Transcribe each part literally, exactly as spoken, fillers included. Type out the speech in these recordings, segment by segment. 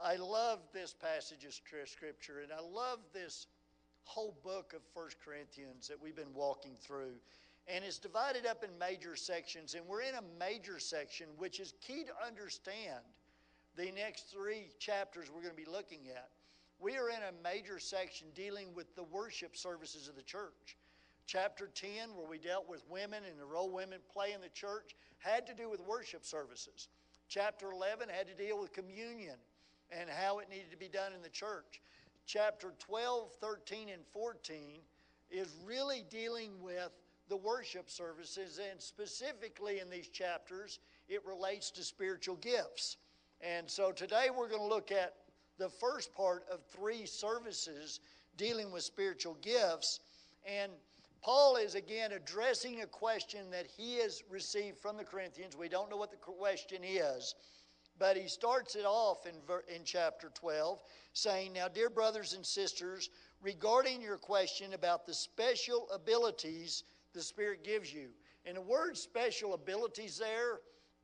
I love this passage of Scripture, and I love this whole book of First Corinthians that we've been walking through. And it's divided up in major sections, and we're in a major section, which is key to understand the next three chapters we're going to be looking at. We are in a major section dealing with the worship services of the church. Chapter ten, where we dealt with women and the role women play in the church, had to do with worship services. Chapter eleven had to deal with communion and how it needed to be done in the church. Chapter twelve, thirteen, and fourteen is really dealing with the worship services, and specifically in these chapters, it relates to spiritual gifts. And so today we're going to look at the first part of three services dealing with spiritual gifts. And Paul is again addressing a question that he has received from the Corinthians. We don't know what the question is, but he starts it off in, in chapter twelve, saying, "Now, dear brothers and sisters, regarding your question about the special abilities the Spirit gives you." And the word special abilities there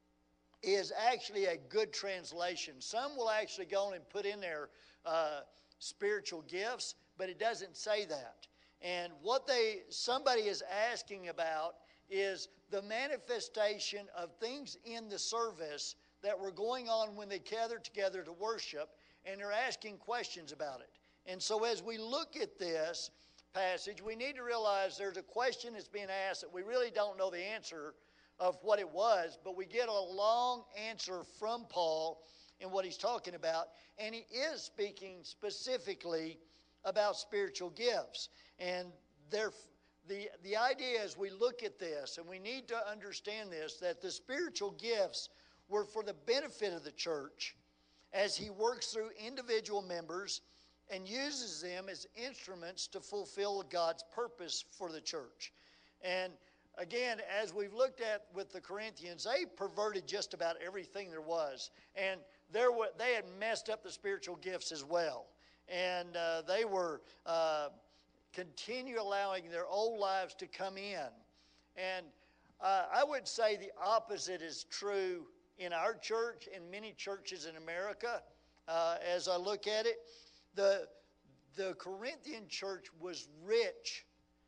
is actually a good translation. Some will actually go on and put in there uh, spiritual gifts, but it doesn't say that. And what they somebody is asking about is the manifestation of things in the service that were going on when they gathered together to worship, and they're asking questions about it. And so as we look at this passage, we need to realize there's a question that's being asked that we really don't know the answer of what it was, but we get a long answer from Paul in what he's talking about, and he is speaking specifically about spiritual gifts. And there, the, the idea as we look at this, and we need to understand this, that the spiritual gifts were for the benefit of the church as he works through individual members and uses them as instruments to fulfill God's purpose for the church. And again, as we've looked at with the Corinthians, they perverted just about everything there was. And there were, they had messed up the spiritual gifts as well. And uh, they were uh, continue allowing their old lives to come in. And uh, I would say the opposite is true in our church and many churches in America. Uh, as I look at it, the, the Corinthian church was rich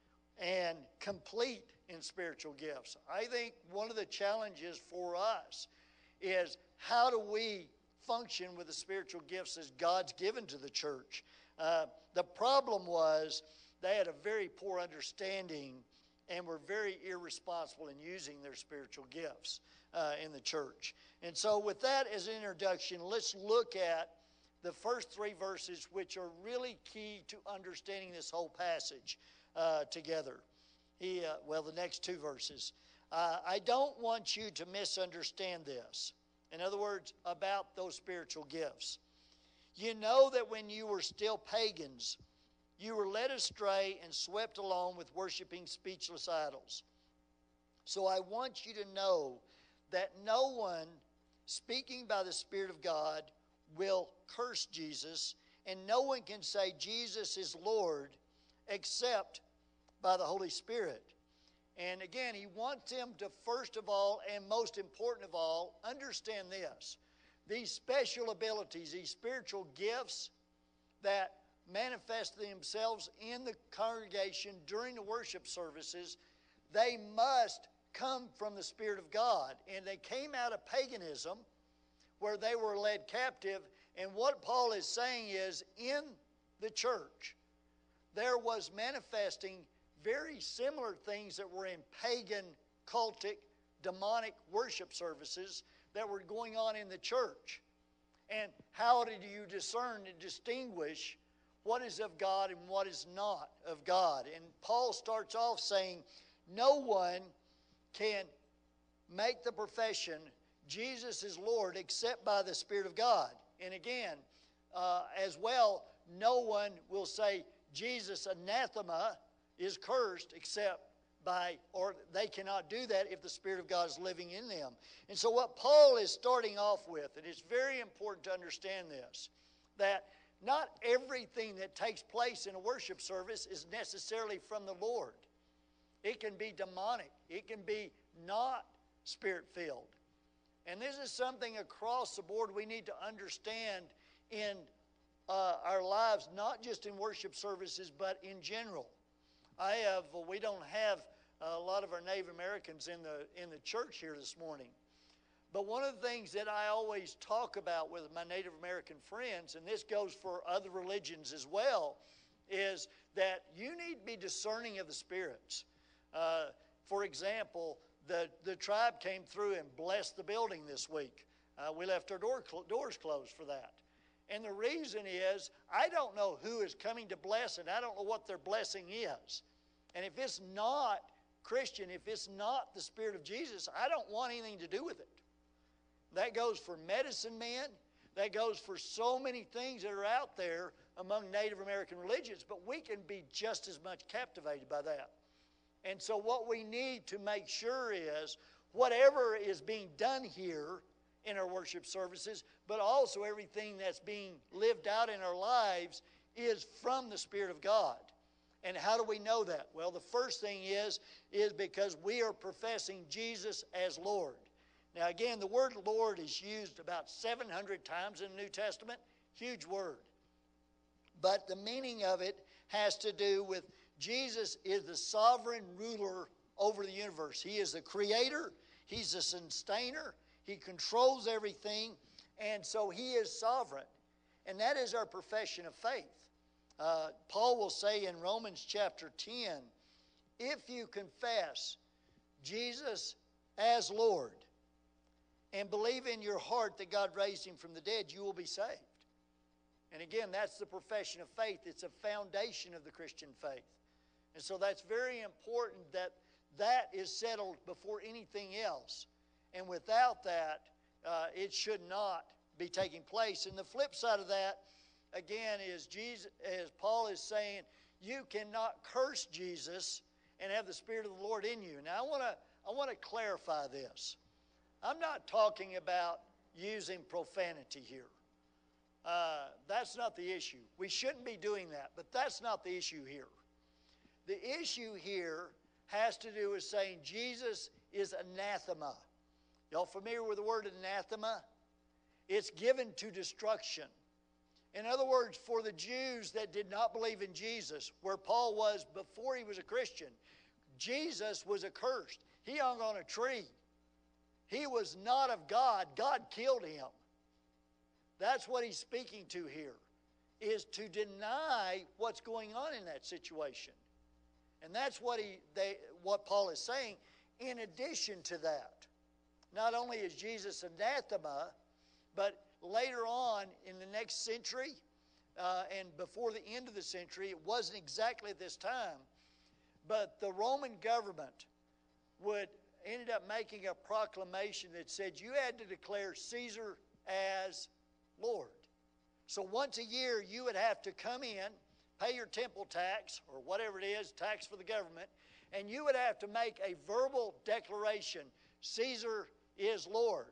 and complete in spiritual gifts. I think one of the challenges for us is how do we function with the spiritual gifts as God's given to the church. Uh, the problem was they had a very poor understanding and were very irresponsible in using their spiritual gifts uh, in the church. And so with that as an introduction, let's look at the first three verses, which are really key to understanding this whole passage uh, together. He, uh, well, the next two verses. Uh, I don't want you to misunderstand this. In other words, about those spiritual gifts. You know that when you were still pagans, you were led astray and swept along with worshiping speechless idols. So I want you to know that no one speaking by the Spirit of God will curse Jesus, and no one can say Jesus is Lord except by the Holy Spirit. And again, he wants them to first of all, and most important of all, understand this. These special abilities, these spiritual gifts that manifest themselves in the congregation during the worship services, they must come from the Spirit of God. And they came out of paganism where they were led captive. And what Paul is saying is, in the church, there was manifesting very similar things that were in pagan, cultic, demonic worship services that were going on in the church. And how did you discern and distinguish what is of God and what is not of God? And Paul starts off saying, no one can make the profession Jesus is Lord except by the Spirit of God. And again, uh, as well, no one will say Jesus anathema is cursed except by, or they cannot do that if the Spirit of God is living in them. And so what Paul is starting off with, and it's very important to understand this, that not everything that takes place in a worship service is necessarily from the Lord. It can be demonic. It can be not Spirit-filled. And this is something across the board we need to understand in uh, our lives, not just in worship services, but in general. I have, well, we don't have a lot of our Native Americans in the, in the church here this morning. But one of the things that I always talk about with my Native American friends, and this goes for other religions as well, is that you need to be discerning of the spirits. Uh, for example, the, the tribe came through and blessed the building this week. Uh, we left our door cl- doors closed for that. And the reason is, I don't know who is coming to bless, and I don't know what their blessing is. And if it's not Christian, if it's not the Spirit of Jesus, I don't want anything to do with it. That goes for medicine men. That goes for so many things that are out there among Native American religions, but we can be just as much captivated by that. And so what we need to make sure is whatever is being done here in our worship services, but also everything that's being lived out in our lives is from the Spirit of God. And how do we know that? Well, the first thing is, is because we are professing Jesus as Lord. Now again, the word Lord is used about seven hundred times in the New Testament. Huge word. But the meaning of it has to do with Jesus is the sovereign ruler over the universe. He is the creator. He's the sustainer. He controls everything. And so He is sovereign. And that is our profession of faith. Uh, Paul will say in Romans chapter ten, if you confess Jesus as Lord and believe in your heart that God raised Him from the dead, you will be saved. And again, that's the profession of faith. It's a foundation of the Christian faith. And so that's very important that that is settled before anything else. And without that, uh, it should not be taking place. And the flip side of that, again, is Jesus, as Paul is saying, you cannot curse Jesus and have the Spirit of the Lord in you. Now, I want to I want to clarify this. I'm not talking about using profanity here. Uh, that's not the issue. We shouldn't be doing that, but that's not the issue here. The issue here has to do with saying Jesus is anathema. Y'all familiar with the word anathema? It's given to destruction. In other words, for the Jews that did not believe in Jesus, where Paul was before he was a Christian, Jesus was accursed. He hung on a tree. He was not of God. God killed him. That's what he's speaking to here, is to deny what's going on in that situation. And that's what he, they, what Paul is saying. In addition to that, not only is Jesus anathema, but later on in the next century uh, and before the end of the century, it wasn't exactly at this time, but the Roman government would ended up making a proclamation that said you had to declare Caesar as Lord. So once a year you would have to come in, pay your temple tax or whatever it is, tax for the government, and you would have to make a verbal declaration, Caesar is Lord.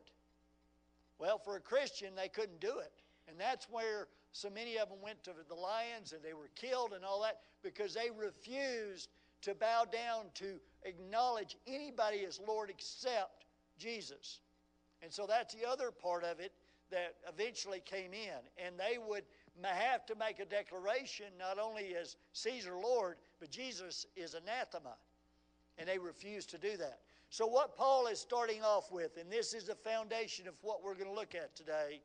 Well, for a Christian, they couldn't do it. And that's where so many of them went to the lions and they were killed and all that, because they refused to bow down to acknowledge anybody as Lord except Jesus. And so that's the other part of it that eventually came in. And they would have to make a declaration not only as Caesar Lord, but Jesus is anathema. And they refused to do that. So what Paul is starting off with, and this is the foundation of what we're going to look at today,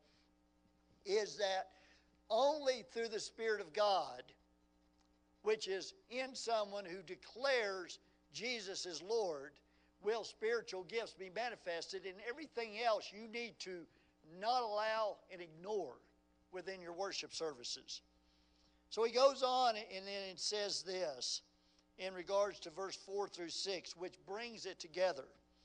is that only through the Spirit of God, which is in someone who declares Jesus is Lord, will spiritual gifts be manifested, and everything else you need to not allow and ignore within your worship services. So he goes on and then it says this in regards to verse four through six, which brings it together.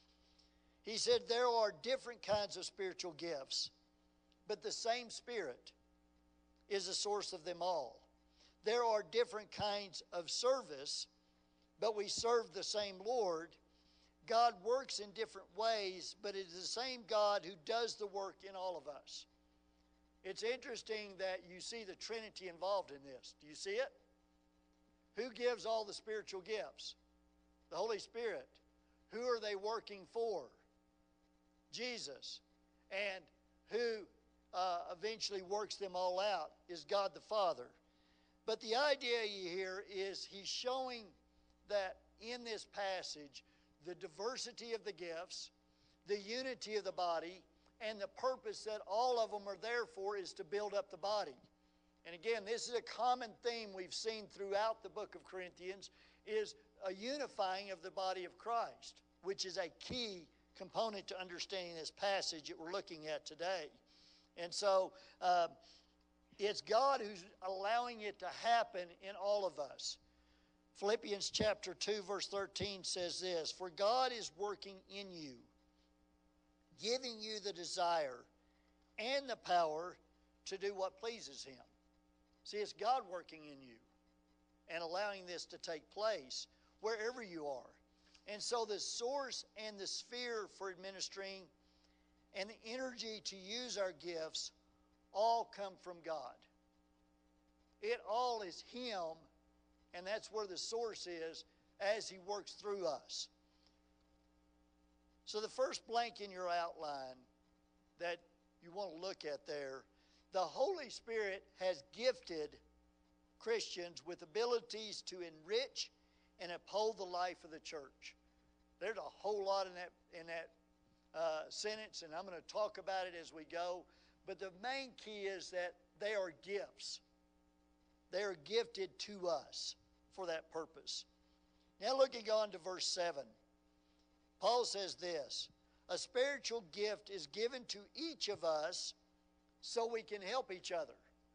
He said, there are different kinds of spiritual gifts, but the same Spirit is the source of them all. There are different kinds of service, but we serve the same Lord. God works in different ways, but it is the same God who does the work in all of us. It's interesting that you see the Trinity involved in this. Do you see it? Who gives all the spiritual gifts? The Holy Spirit. Who are they working for? Jesus. And who uh, eventually works them all out is God the Father. But the idea here is he's showing that in this passage, the diversity of the gifts, the unity of the body, and the purpose that all of them are there for is to build up the body. And again, this is a common theme we've seen throughout the book of Corinthians, is a unifying of the body of Christ, which is a key component to understanding this passage that we're looking at today. And so uh, it's God who's allowing it to happen in all of us. Philippians chapter two verse thirteen says this, "For God is working in you, giving you the desire and the power to do what pleases Him." See, it's God working in you and allowing this to take place wherever you are. And so the source and the sphere for administering and the energy to use our gifts all come from God. It all is Him, and that's where the source is as He works through us. So the first blank in your outline that you want to look at there, the Holy Spirit has gifted Christians with abilities to enrich and uphold the life of the church. There's a whole lot in that, in that uh, sentence, and I'm going to talk about it as we go. But the main key is that they are gifts. They are gifted to us for that purpose. Now looking on to verse seven. Paul says this, "A spiritual gift is given to each of us so we can help each other."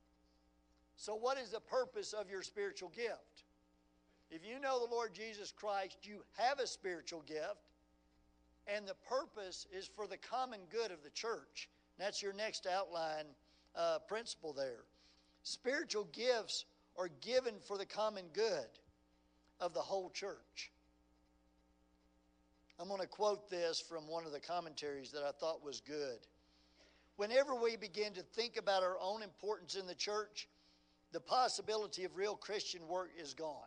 So what is the purpose of your spiritual gift? If you know the Lord Jesus Christ, you have a spiritual gift, and the purpose is for the common good of the church. That's your next outline uh, principle there. Spiritual gifts are given for the common good of the whole church. I'm going to quote this from one of the commentaries that I thought was good. "Whenever we begin to think about our own importance in the church, the possibility of real Christian work is gone."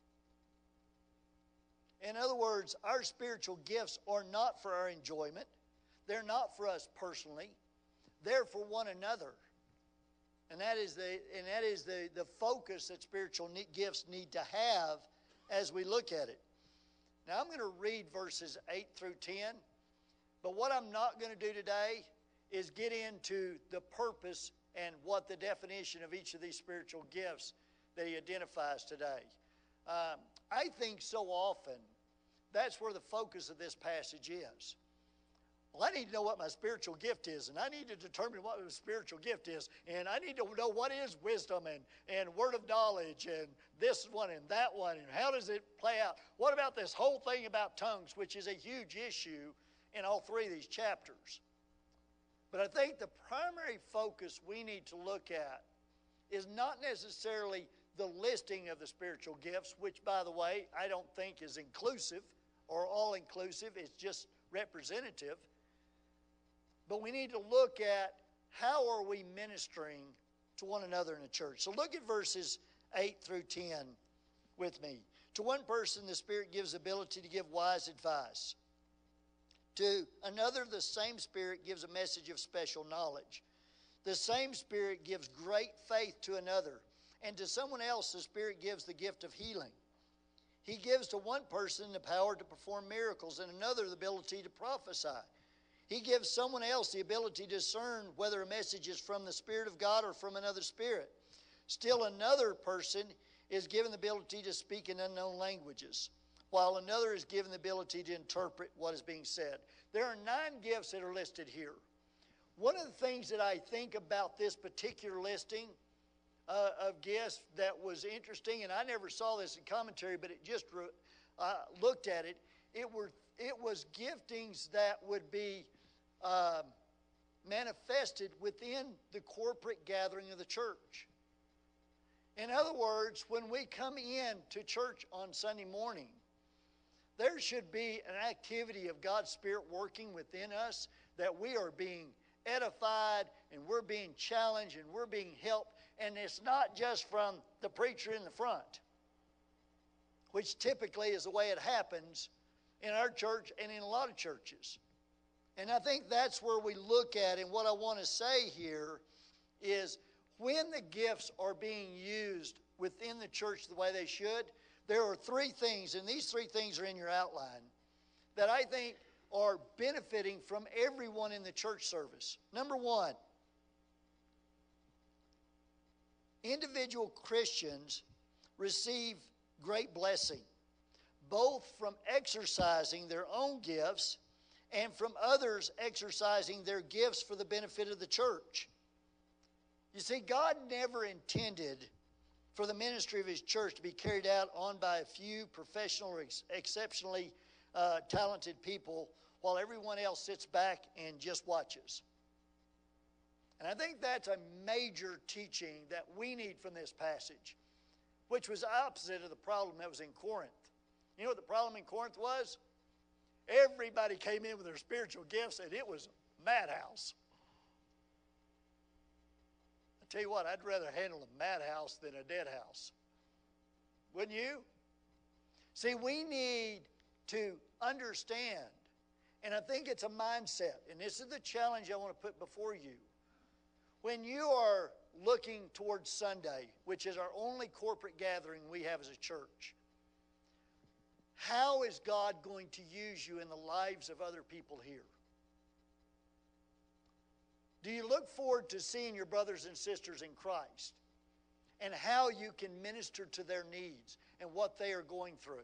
In other words, our spiritual gifts are not for our enjoyment. They're not for us personally. They're for one another. And that is the, and that is the, the focus that spiritual gifts need to have as we look at it. Now I'm going to read verses eight through ten. But what I'm not going to do today is get into the purpose and what the definition of each of these spiritual gifts that he identifies today. Um, I think so often that's where the focus of this passage is. Well, I need to know what my spiritual gift is, and I need to determine what my spiritual gift is, and I need to know what is wisdom and, and word of knowledge and this one and that one, and how does it play out? What about this whole thing about tongues, which is a huge issue in all three of these chapters? But I think the primary focus we need to look at is not necessarily the listing of the spiritual gifts, which, by the way, I don't think is inclusive or all-inclusive. It's just representative. But we need to look at how are we ministering to one another in the church. So look at verses eight through ten with me. "To one person the Spirit gives ability to give wise advice. To another the same Spirit gives a message of special knowledge. The same Spirit gives great faith to another. And to someone else the Spirit gives the gift of healing. He gives to one person the power to perform miracles, and another the ability to prophesy. He gives someone else the ability to discern whether a message is from the Spirit of God or from another spirit. Still another person is given the ability to speak in unknown languages, while another is given the ability to interpret what is being said." There are nine gifts that are listed here. One of the things that I think about this particular listing uh, of gifts that was interesting, and I never saw this in commentary, but it just uh, looked at it, it, were, it was giftings that would be uh, manifested within the corporate gathering of the church. In other words, when we come in to church on Sunday morning, there should be an activity of God's Spirit working within us, that we are being edified and we're being challenged and we're being helped. And it's not just from the preacher in the front, which typically is the way it happens in our church and in a lot of churches. And I think that's where we look at, and what I want to say here is when the gifts are being used within the church the way they should, there are three things, and these three things are in your outline, that I think are benefiting from everyone in the church service. Number one, individual Christians receive great blessing, both from exercising their own gifts and from others exercising their gifts for the benefit of the church. You see, God never intended for the ministry of His church to be carried out on by a few professional or ex- exceptionally uh, talented people while everyone else sits back and just watches. And I think that's a major teaching that we need from this passage, which was opposite of the problem that was in Corinth. You know what the problem in Corinth was? Everybody came in with their spiritual gifts, and it was a madhouse. I tell you what, I'd rather handle a madhouse than a dead house. Wouldn't you? See, we need to understand, and I think it's a mindset, and this is the challenge I want to put before you. When you are looking towards Sunday, which is our only corporate gathering we have as a church, how is God going to use you in the lives of other people here? Do you look forward to seeing your brothers and sisters in Christ and how you can minister to their needs and what they are going through?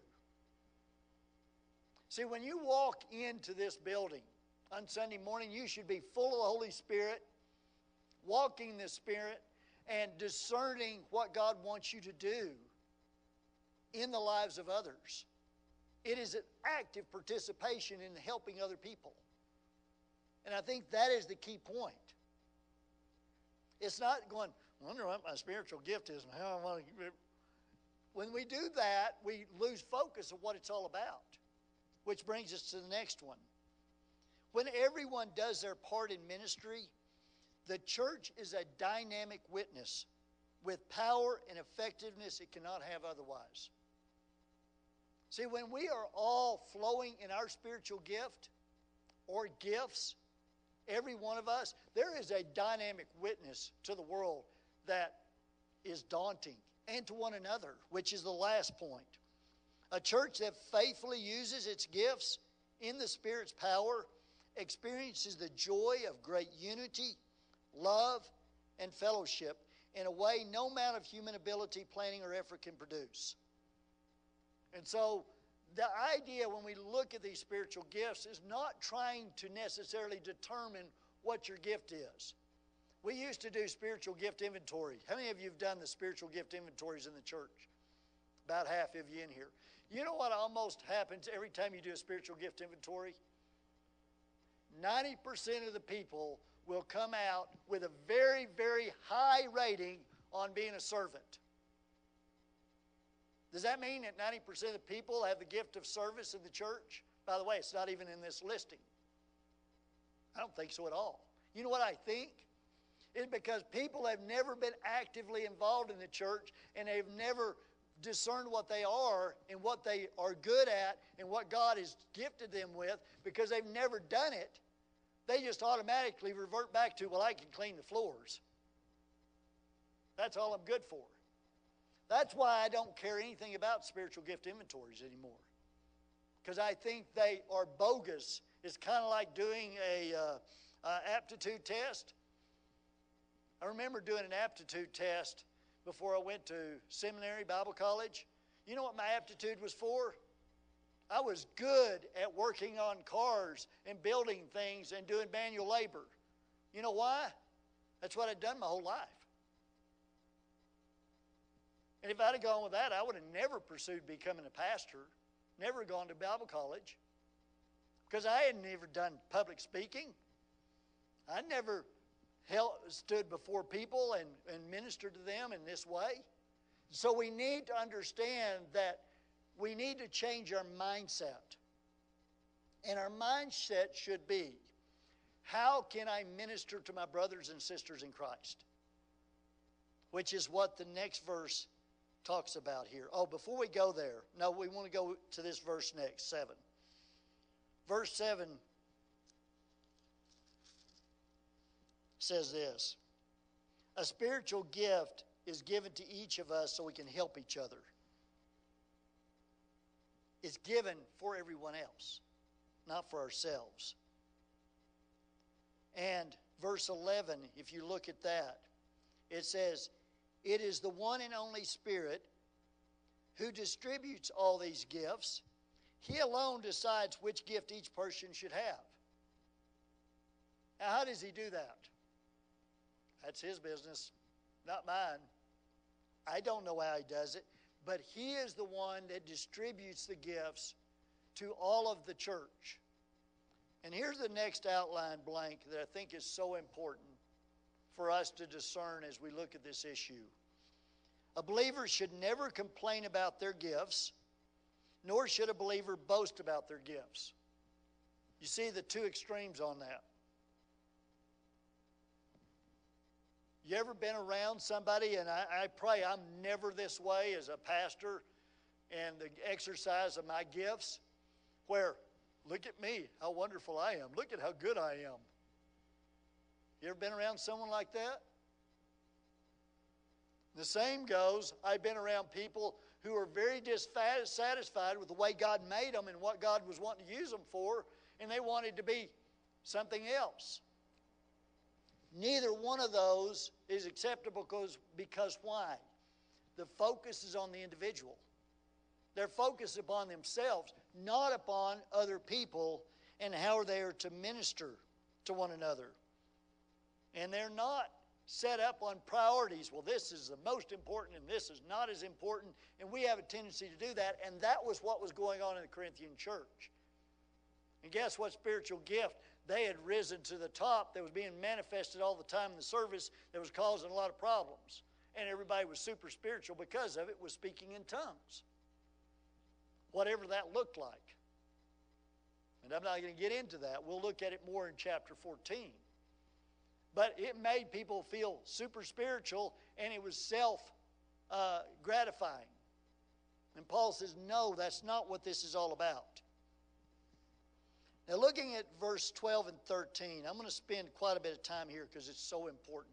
See, when you walk into this building on Sunday morning, you should be full of the Holy Spirit, walking in the Spirit, and discerning what God wants you to do in the lives of others. It is an active participation in helping other people. And I think that is the key point. It's not going, I wonder what my spiritual gift is and how I want to. When we do that, we lose focus of what it's all about. Which brings us to the next one. When everyone does their part in ministry, the church is a dynamic witness with power and effectiveness it cannot have otherwise. See, when we are all flowing in our spiritual gift or gifts, every one of us, there is a dynamic witness to the world that is daunting, and to one another, which is the last point. A church that faithfully uses its gifts in the Spirit's power experiences the joy of great unity, love, and fellowship in a way no amount of human ability, planning, or effort can produce. And so the idea when we look at these spiritual gifts is not trying to necessarily determine what your gift is. We used to do spiritual gift inventory. How many of you have done the spiritual gift inventories in the church? About half of you in here. You know what almost happens every time you do a spiritual gift inventory? ninety percent of the people will come out with a very, very high rating on being a servant. Does that mean that ninety percent of the people have the gift of service in the church? By the way, it's not even in this listing. I don't think so at all. You know what I think? It's because people have never been actively involved in the church, and they've never discerned what they are and what they are good at and what God has gifted them with. Because they've never done it, they just automatically revert back to, well, I can clean the floors. That's all I'm good for. That's why I don't care anything about spiritual gift inventories anymore. Because I think they are bogus. It's kind of like doing a uh, uh, aptitude test. I remember doing an aptitude test before I went to seminary, Bible college. You know what my aptitude was for? I was good at working on cars and building things and doing manual labor. You know why? That's what I'd done my whole life. And if I'd have gone with that, I would have never pursued becoming a pastor, never gone to Bible college, because I had never done public speaking. I never held, stood before people and, and ministered to them in this way. So we need to understand that we need to change our mindset. And our mindset should be, how can I minister to my brothers and sisters in Christ? Which is what the next verse talks about here. Oh, before we go there, no, we want to go to this verse next, seven. Verse seven says this: a spiritual gift is given to each of us so we can help each other. It's given for everyone else, not for ourselves. And verse eleven, if you look at that, it says, it is the one and only Spirit who distributes all these gifts. He alone decides which gift each person should have. Now, how does he do that? That's his business, not mine. I don't know how he does it, but he is the one that distributes the gifts to all of the church. And here's the next outline blank that I think is so important for us to discern as we look at this issue. A believer should never complain about their gifts, nor should a believer boast about their gifts. You see the two extremes on that. You ever been around somebody, and I, I pray I'm never this way as a pastor and the exercise of my gifts, where, look at me, how wonderful I am. Look at how good I am. You ever been around someone like that? The same goes, I've been around people who are very dissatisfied with the way God made them and what God was wanting to use them for, and they wanted to be something else. Neither one of those is acceptable because, because why? The focus is on the individual. They're focused upon themselves, not upon other people and how they are to minister to one another. And they're not set up on priorities. Well, this is the most important and this is not as important. And we have a tendency to do that. And that was what was going on in the Corinthian church. And guess what spiritual gift? They had risen to the top that was being manifested all the time in the service that was causing a lot of problems. And everybody was super spiritual because of it, was speaking in tongues. Whatever that looked like. And I'm not going to get into that. We'll look at it more in chapter fourteen. But it made people feel super spiritual, and it was self-gratifying. Uh, and Paul says, no, that's not what this is all about. Now, looking at verse twelve and thirteen, I'm going to spend quite a bit of time here because it's so important.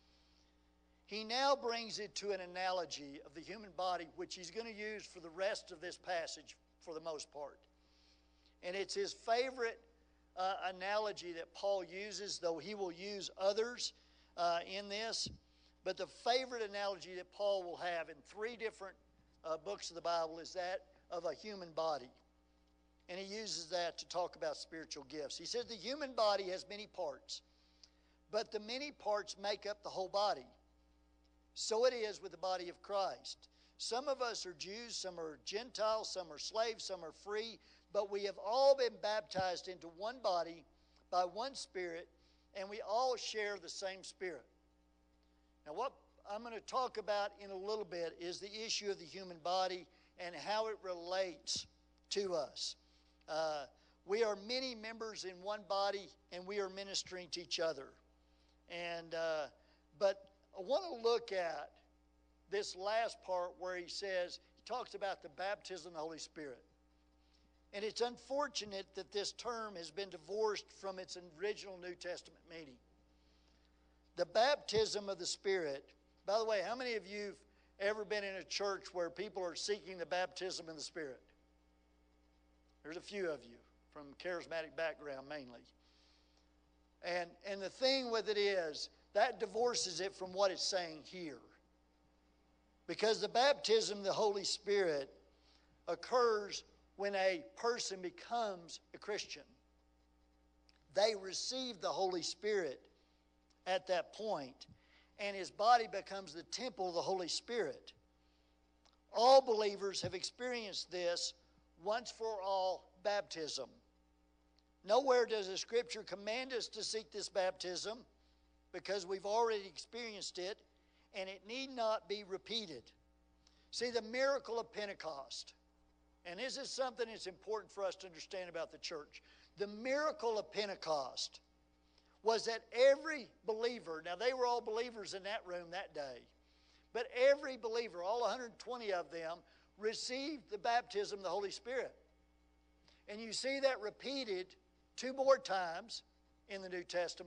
He now brings it to an analogy of the human body, which he's going to use for the rest of this passage for the most part. And it's his favorite uh, analogy that Paul uses, though he will use others uh, in this. But the favorite analogy that Paul will have in three different uh, books of the Bible is that of a human body. And he uses that to talk about spiritual gifts. He says the human body has many parts, but the many parts make up the whole body. So it is with the body of Christ. Some of us are Jews, some are Gentiles, some are slaves, some are free, but we have all been baptized into one body by one Spirit, and we all share the same Spirit. Now, what I'm going to talk about in a little bit is the issue of the human body and how it relates to us. Uh, we are many members in one body, and we are ministering to each other. And uh, but I want to look at this last part where he says, he talks about the baptism of the Holy Spirit. And it's unfortunate that this term has been divorced from its original New Testament meaning. The baptism of the Spirit. By the way, how many of you have ever been in a church where people are seeking the baptism of the Spirit? There's a few of you from charismatic background mainly. And, and the thing with it is, that divorces it from what it's saying here. Because the baptism of the Holy Spirit occurs when a person becomes a Christian. They receive the Holy Spirit at that point, and his body becomes the temple of the Holy Spirit. All believers have experienced this once for all baptism. Nowhere does the Scripture command us to seek this baptism because we've already experienced it, and it need not be repeated. See, the miracle of Pentecost, and this is something that's important for us to understand about the church. The miracle of Pentecost was that every believer, now they were all believers in that room that day, but every believer, all one hundred twenty of them, received the baptism of the Holy Spirit. And you see that repeated two more times in the New Testament.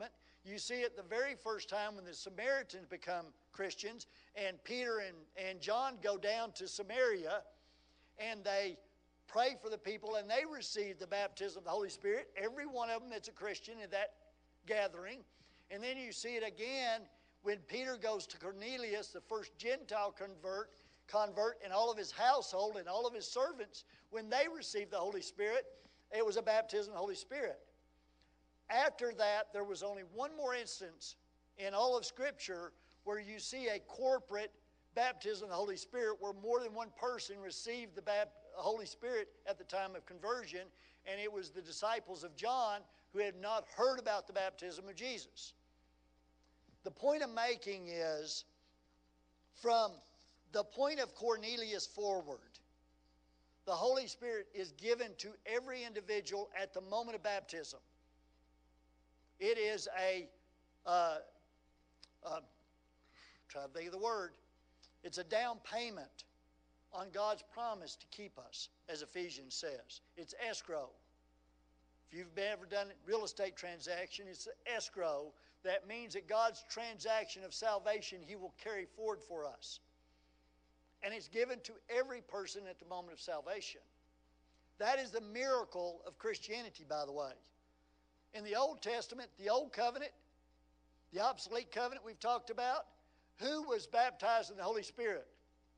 You see it the very first time when the Samaritans become Christians, and Peter and, and John go down to Samaria, and they pray for the people, and they receive the baptism of the Holy Spirit. Every one of them that's a Christian in that gathering. And then you see it again when Peter goes to Cornelius, the first Gentile convert, convert, and all of his household and all of his servants. When they received the Holy Spirit, it was a baptism of the Holy Spirit. After that, there was only one more instance in all of Scripture where you see a corporate baptism of the Holy Spirit, where more than one person received the Holy Spirit at the time of conversion, and it was the disciples of John who had not heard about the baptism of Jesus. The point I'm making is, from the point of Cornelius forward, the Holy Spirit is given to every individual at the moment of baptism. It is a, uh, uh, try to think of the word, it's a down payment on God's promise to keep us, as Ephesians says. It's escrow. If you've ever done a real estate transaction, it's escrow. That means that God's transaction of salvation He will carry forward for us. And it's given to every person at the moment of salvation. That is the miracle of Christianity, by the way. In the Old Testament, the Old Covenant, the obsolete covenant we've talked about, who was baptized in the Holy Spirit?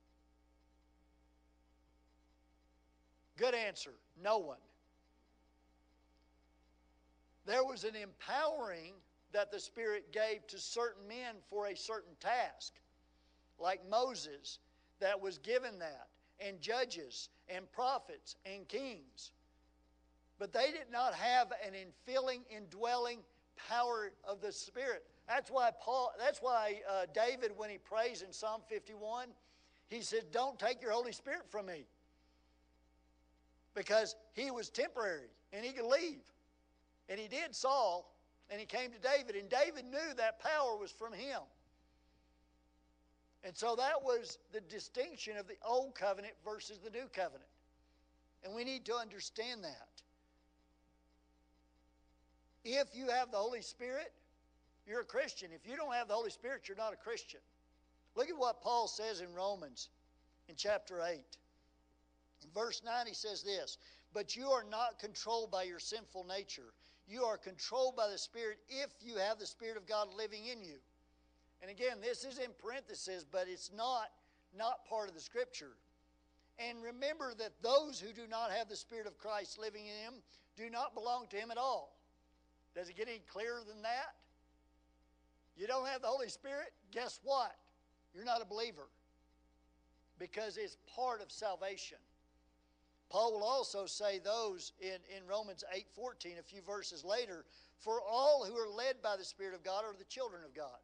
Good answer, no one. There was an empowering that the Spirit gave to certain men for a certain task, like Moses, that was given that, and judges, and prophets, and kings. But they did not have an infilling, indwelling power of the Spirit. That's why Paul. That's why uh, David, when he prays in Psalm fifty-one, he said, "Don't take your Holy Spirit from me," because he was temporary and he could leave, and he did Saul, and he came to David, and David knew that power was from him. And so that was the distinction of the Old Covenant versus the New Covenant, and we need to understand that. If you have the Holy Spirit, you're a Christian. If you don't have the Holy Spirit, you're not a Christian. Look at what Paul says in Romans in chapter eight. In verse nine he says this, "But you are not controlled by your sinful nature. You are controlled by the Spirit if you have the Spirit of God living in you." And again, this is in parentheses, but it's not, not part of the Scripture. And remember that those who do not have the Spirit of Christ living in them do not belong to Him at all. Does it get any clearer than that? You don't have the Holy Spirit, guess what? You're not a believer, because it's part of salvation. Paul will also say those in, in Romans eight fourteen, a few verses later, "For all who are led by the Spirit of God are the children of God."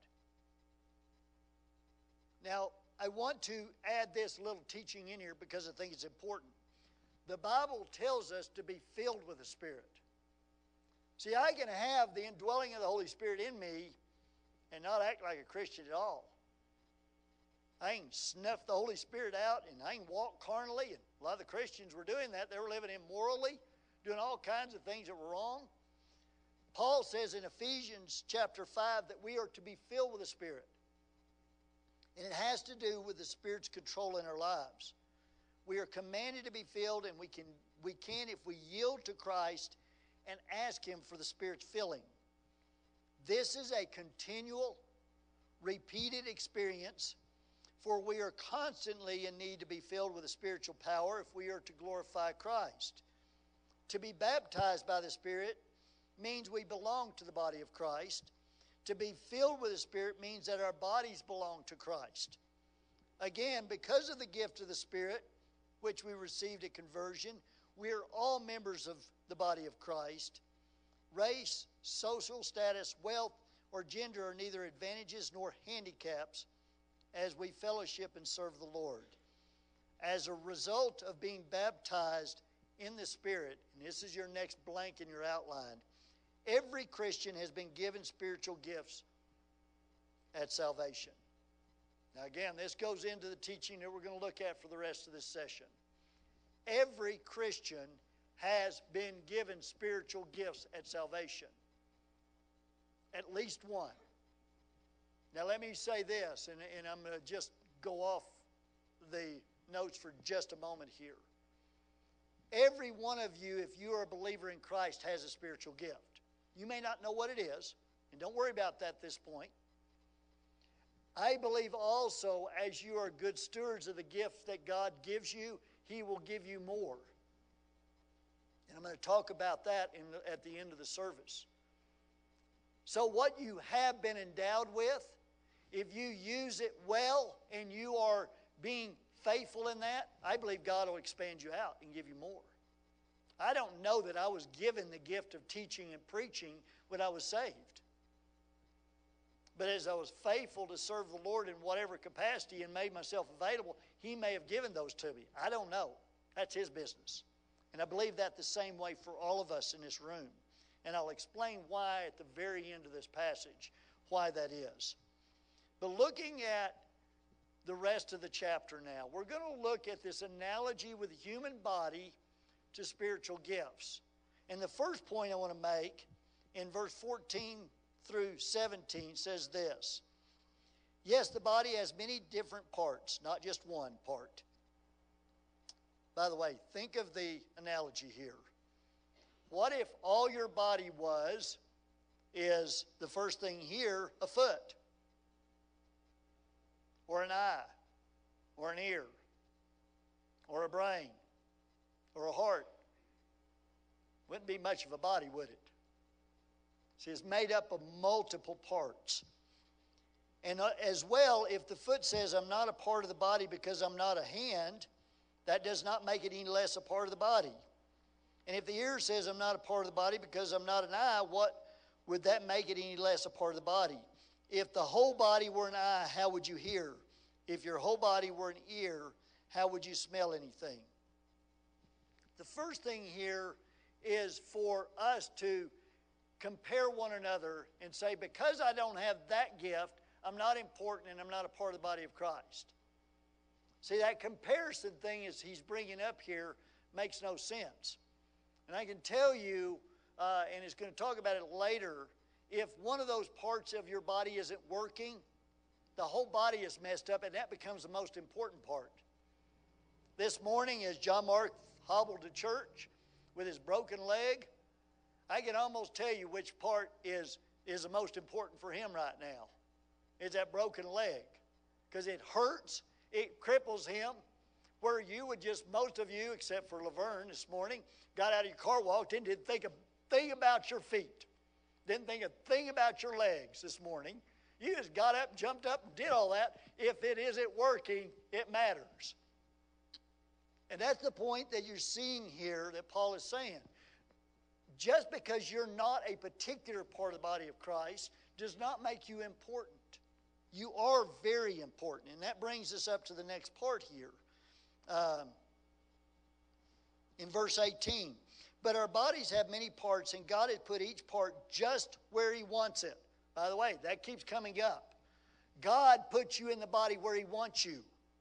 Now, I want to add this little teaching in here because I think it's important. The Bible tells us to be filled with the Spirit. See, I can have the indwelling of the Holy Spirit in me and not act like a Christian at all. I can snuff the Holy Spirit out and I can walk carnally. And a lot of the Christians were doing that. They were living immorally, doing all kinds of things that were wrong. Paul says in Ephesians chapter five that we are to be filled with the Spirit. And it has to do with the Spirit's control in our lives. We are commanded to be filled, and we can, we can if we yield to Christ and ask Him for the Spirit's filling. This is a continual, repeated experience, for we are constantly in need to be filled with the spiritual power if we are to glorify Christ. To be baptized by the Spirit means we belong to the body of Christ. To be filled with the Spirit means that our bodies belong to Christ. Again, because of the gift of the Spirit, which we received at conversion, we are all members of the body of Christ. Race, social status, wealth, or gender are neither advantages nor handicaps as we fellowship and serve the Lord. As a result of being baptized in the Spirit, and this is your next blank in your outline, every Christian has been given spiritual gifts at salvation. Now again, this goes into the teaching that we're going to look at for the rest of this session. Every Christian has been given spiritual gifts at salvation. At least one. Now let me say this, and, and I'm going to just go off the notes for just a moment here. Every one of you, if you are a believer in Christ, has a spiritual gift. You may not know what it is, and don't worry about that at this point. I believe also, as you are good stewards of the gift that God gives you, He will give you more. And I'm going to talk about that in the, at the end of the service. So what you have been endowed with, if you use it well and you are being faithful in that, I believe God will expand you out and give you more. I don't know that I was given the gift of teaching and preaching when I was saved. But as I was faithful to serve the Lord in whatever capacity and made myself available, He may have given those to me. I don't know. That's His business. And I believe that the same way for all of us in this room. And I'll explain why at the very end of this passage, why that is. But looking at the rest of the chapter now, we're going to look at this analogy with the human body to spiritual gifts. And the first point I want to make in verse fourteen through seventeen says this. Yes, the body has many different parts, not just one part. By the way, think of the analogy here. What if all your body was, is the first thing here, a foot, or an eye, or an ear, or a brain, or a heart? Wouldn't be much of a body, would it? See, it's made up of multiple parts. And as well, if the foot says, I'm not a part of the body because I'm not a hand, that does not make it any less a part of the body. And if the ear says, I'm not a part of the body because I'm not an eye, what would that make it any less a part of the body? If the whole body were an eye, how would you hear? If your whole body were an ear, how would you smell anything? The first thing here is for us to compare one another and say, because I don't have that gift, I'm not important and I'm not a part of the body of Christ. See, that comparison thing as he's bringing up here makes no sense. And I can tell you, uh, and he's going to talk about it later, if one of those parts of your body isn't working, the whole body is messed up, and that becomes the most important part. This morning, as John Mark hobbled to church with his broken leg, I can almost tell you which part is, is the most important for him right now. It's that broken leg. Because it hurts, it cripples him, where you would just, most of you, except for Laverne this morning, got out of your car, walked in, didn't think a thing about your feet. Didn't think a thing about your legs this morning. You just got up, jumped up, and did all that. If it isn't working, it matters. And that's the point that you're seeing here that Paul is saying. Just because you're not a particular part of the body of Christ does not make you important. You are very important. And that brings us up to the next part here. Um, in verse eighteen. But our bodies have many parts, and God has put each part just where He wants it. By the way, that keeps coming up. God puts you in the body where He wants you.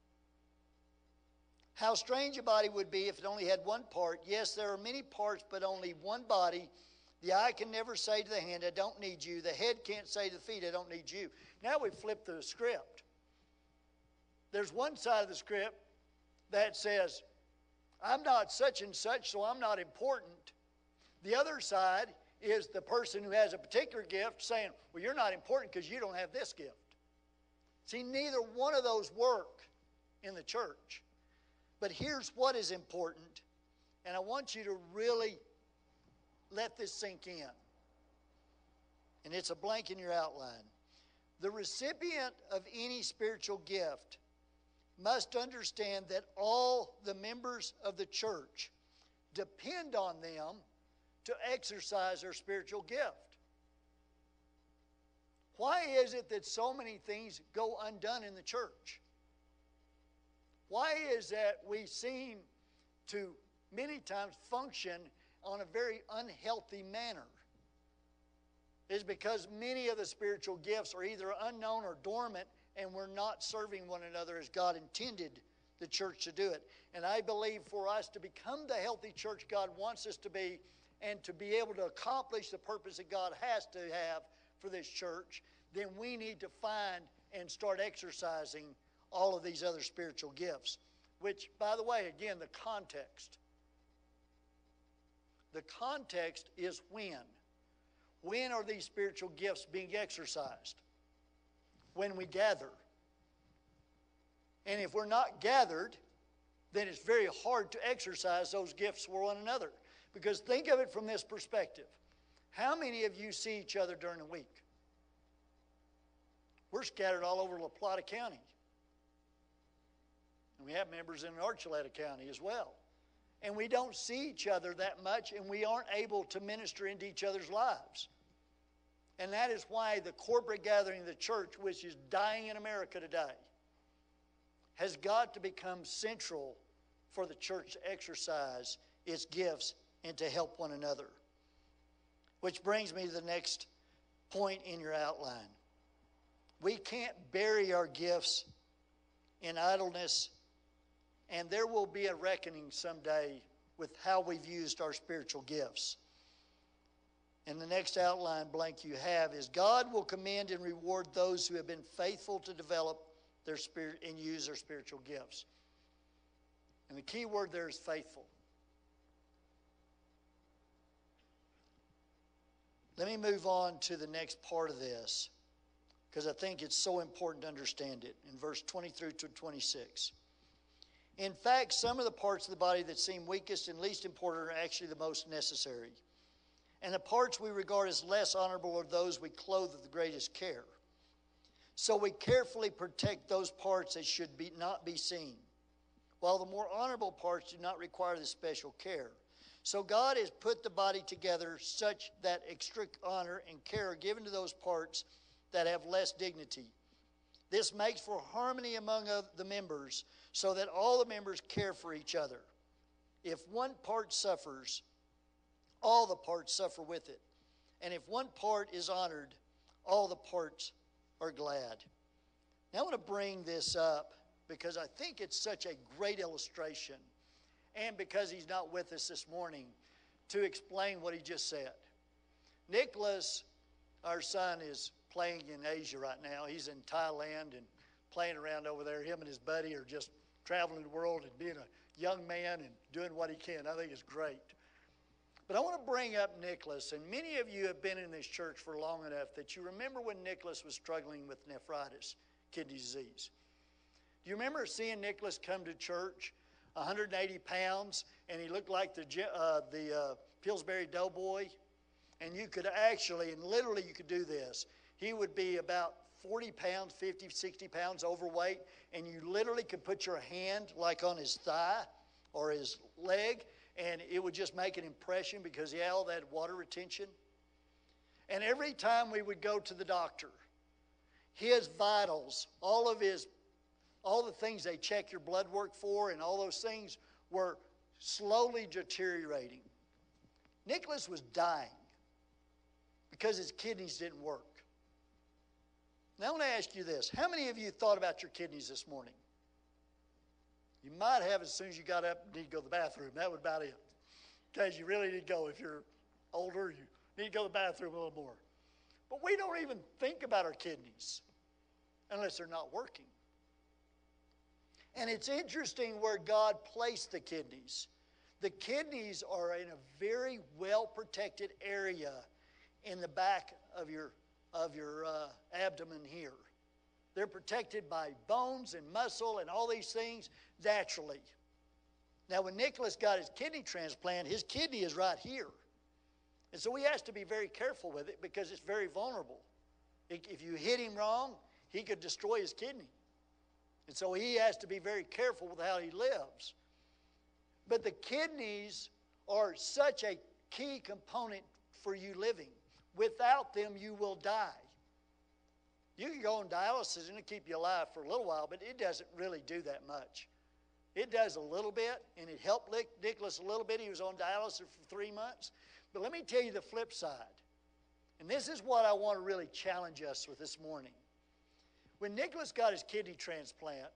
How strange a body would be if it only had one part. Yes, there are many parts, but only one body. The eye can never say to the hand, I don't need you. The head can't say to the feet, I don't need you. Now we flip the script. There's one side of the script that says, I'm not such and such, so I'm not important. The other side is the person who has a particular gift saying, well, you're not important because you don't have this gift. See, neither one of those work in the church. But here's what is important, and I want you to really let this sink in. And it's a blank in your outline. The recipient of any spiritual gift must understand that all the members of the church depend on them to exercise their spiritual gift. Why is it that so many things go undone in the church? Why is that we seem to many times function on a very unhealthy manner? It's because many of the spiritual gifts are either unknown or dormant, and we're not serving one another as God intended the church to do it. And I believe for us to become the healthy church God wants us to be, and to be able to accomplish the purpose that God has to have, for this church, then we need to find and start exercising all of these other spiritual gifts. Which, by the way, again, the context. The context is when. When are these spiritual gifts being exercised? When we gather. And if we're not gathered, then it's very hard to exercise those gifts for one another. Because think of it from this perspective. How many of you see each other during the week? We're scattered all over La Plata County. And we have members in Archuleta County as well. And we don't see each other that much, and we aren't able to minister into each other's lives. And that is why the corporate gathering of the church, which is dying in America today, has got to become central for the church to exercise its gifts and to help one another. Which brings me to the next point in your outline. We can't bury our gifts in idleness, and there will be a reckoning someday with how we've used our spiritual gifts. And the next outline blank you have is God will commend and reward those who have been faithful to develop their spirit and use their spiritual gifts. And the key word there is faithful. Let me move on to the next part of this, because I think it's so important to understand it. In verse twenty through to twenty-six. In fact, some of the parts of the body that seem weakest and least important are actually the most necessary. And the parts we regard as less honorable are those we clothe with the greatest care. So we carefully protect those parts that should be, not be seen, while the more honorable parts do not require this special care. So God has put the body together such that extra honor and care are given to those parts that have less dignity. This makes for harmony among the members, so that all the members care for each other. If one part suffers, all the parts suffer with it. And if one part is honored, all the parts are glad. Now I want to bring this up because I think it's such a great illustration, and because he's not with us this morning, to explain what he just said. Nicholas, our son, is playing in Asia right now. He's in Thailand and playing around over there. Him and his buddy are just traveling the world and being a young man and doing what he can. I think it's great. But I want to bring up Nicholas, and many of you have been in this church for long enough that you remember when Nicholas was struggling with nephritis, kidney disease. Do you remember seeing Nicholas come to church, one hundred eighty pounds, and he looked like the, uh, the uh, Pillsbury Doughboy? And you could actually, and literally you could do this, he would be about forty pounds, fifty, sixty pounds overweight, and you literally could put your hand like on his thigh or his leg, and it would just make an impression because he had all that water retention. And every time we would go to the doctor, his vitals, all of his, all the things they check your blood work for and all those things were slowly deteriorating. Nicholas was dying because his kidneys didn't work. Now I want to ask you this. How many of you thought about your kidneys this morning? You might have as soon as you got up and need to go to the bathroom. That was about it. Because you really need to go. If you're older, you need to go to the bathroom a little more. But we don't even think about our kidneys unless they're not working. And it's interesting where God placed the kidneys. The kidneys are in a very well-protected area in the back of your, of your uh, abdomen here. They're protected by bones and muscle and all these things naturally. Now, when Nicholas got his kidney transplant, his kidney is right here. And so he has to be very careful with it because it's very vulnerable. If you hit him wrong, he could destroy his kidney. And so he has to be very careful with how he lives. But the kidneys are such a key component for you living. Without them, you will die. You can go on dialysis and it'll keep you alive for a little while, but it doesn't really do that much. It does a little bit, and it helped Nicholas a little bit. He was on dialysis for three months. But let me tell you the flip side. And this is what I want to really challenge us with this morning. When Nicholas got his kidney transplant,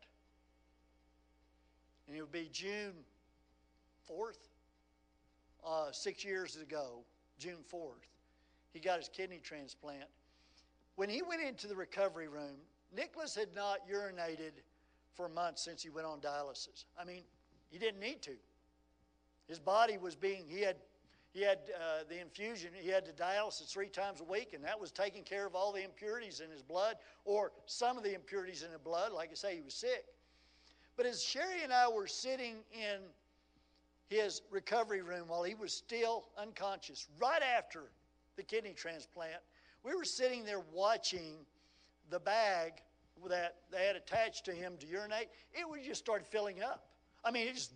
and it would be June fourth, uh, six years ago, June fourth, he got his kidney transplant. When he went into the recovery room, Nicholas had not urinated for months since he went on dialysis. I mean, he didn't need to. His body was being, he had he had uh, the infusion, he had the dialysis three times a week, and that was taking care of all the impurities in his blood, or some of the impurities in the blood. Like I say, he was sick. But as Sherry and I were sitting in his recovery room while he was still unconscious, right after the kidney transplant, we were sitting there watching the bag that they had attached to him to urinate. It would just start filling up. I mean, it just...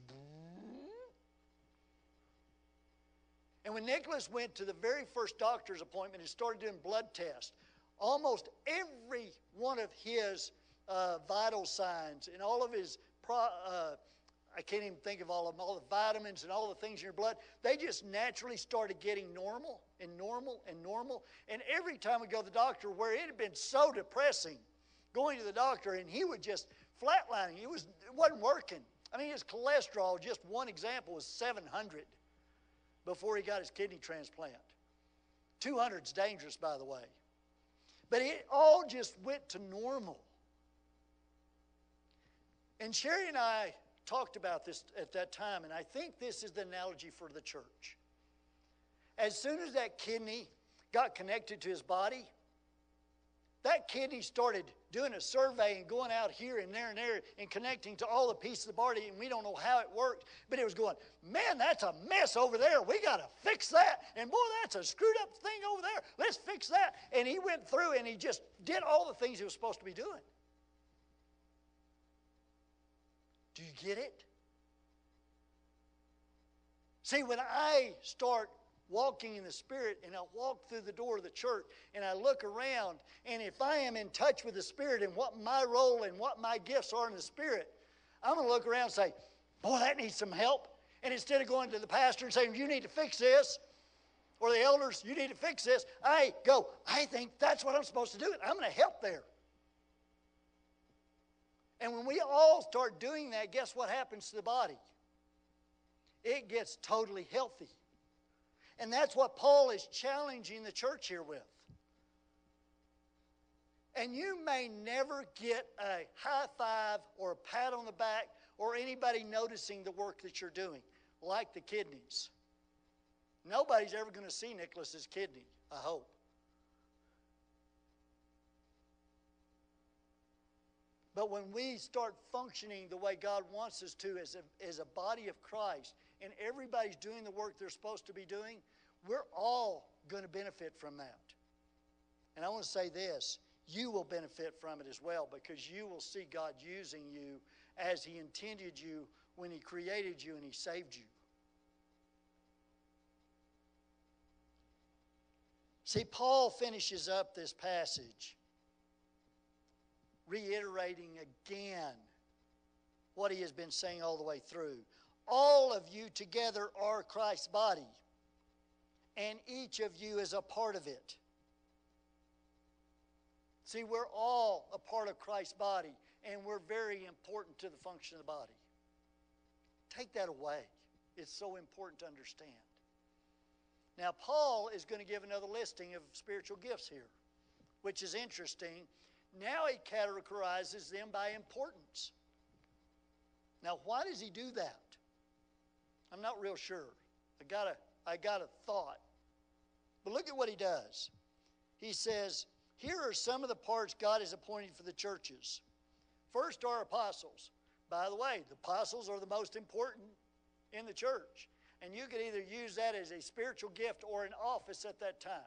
And when Nicholas went to the very first doctor's appointment and started doing blood tests, almost every one of his uh, vital signs and all of his, pro, uh, I can't even think of all of them, all the vitamins and all the things in your blood, they just naturally started getting normal and normal and normal. And every time we go to the doctor, where it had been so depressing, going to the doctor, and he would just flatlining. It, was, it wasn't working. I mean, his cholesterol, just one example, was seven hundred. Before he got his kidney transplant. two hundred is dangerous, by the way. But it all just went to normal. And Sherry and I talked about this at that time, and I think this is the analogy for the church. As soon as that kidney got connected to his body, that kidney started doing a survey and going out here and there and there and connecting to all the pieces of the body, and we don't know how it worked, but it was going, man, that's a mess over there. We got to fix that. And boy, that's a screwed up thing over there. Let's fix that. And he went through and he just did all the things he was supposed to be doing. Do you get it? See, when I start walking in the Spirit, and I walk through the door of the church, and I look around, and if I am in touch with the Spirit and what my role and what my gifts are in the Spirit, I'm going to look around and say, boy, that needs some help. And instead of going to the pastor and saying, you need to fix this, or the elders, you need to fix this, I go, I think that's what I'm supposed to do, and I'm going to help there. And when we all start doing that, guess what happens to the body? It gets totally healthy. And that's what Paul is challenging the church here with. And you may never get a high five or a pat on the back or anybody noticing the work that you're doing, like the kidneys. Nobody's ever going to see Nicholas's kidney, I hope. But when we start functioning the way God wants us to as a, as a body of Christ, and everybody's doing the work they're supposed to be doing, we're all going to benefit from that. And I want to say this, you will benefit from it as well, because you will see God using you as He intended you when He created you and He saved you. See, Paul finishes up this passage reiterating again what he has been saying all the way through. All of you together are Christ's body, and each of you is a part of it. See, we're all a part of Christ's body, and we're very important to the function of the body. Take that away. It's so important to understand. Now, Paul is going to give another listing of spiritual gifts here, which is interesting. Now he categorizes them by importance. Now, why does he do that? I'm not real sure. I got a, I got a thought. But look at what he does. He says, here are some of the parts God has appointed for the churches. First are apostles. By the way, the apostles are the most important in the church. And you could either use that as a spiritual gift or an office at that time.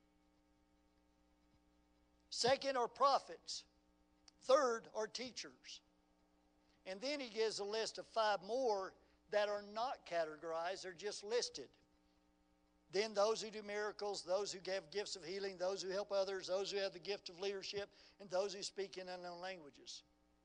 Second are prophets. Third are teachers. And then he gives a list of five more that are not categorized, they're just listed. Then those who do miracles, those who have gifts of healing, those who help others, those who have the gift of leadership, and those who speak in unknown languages.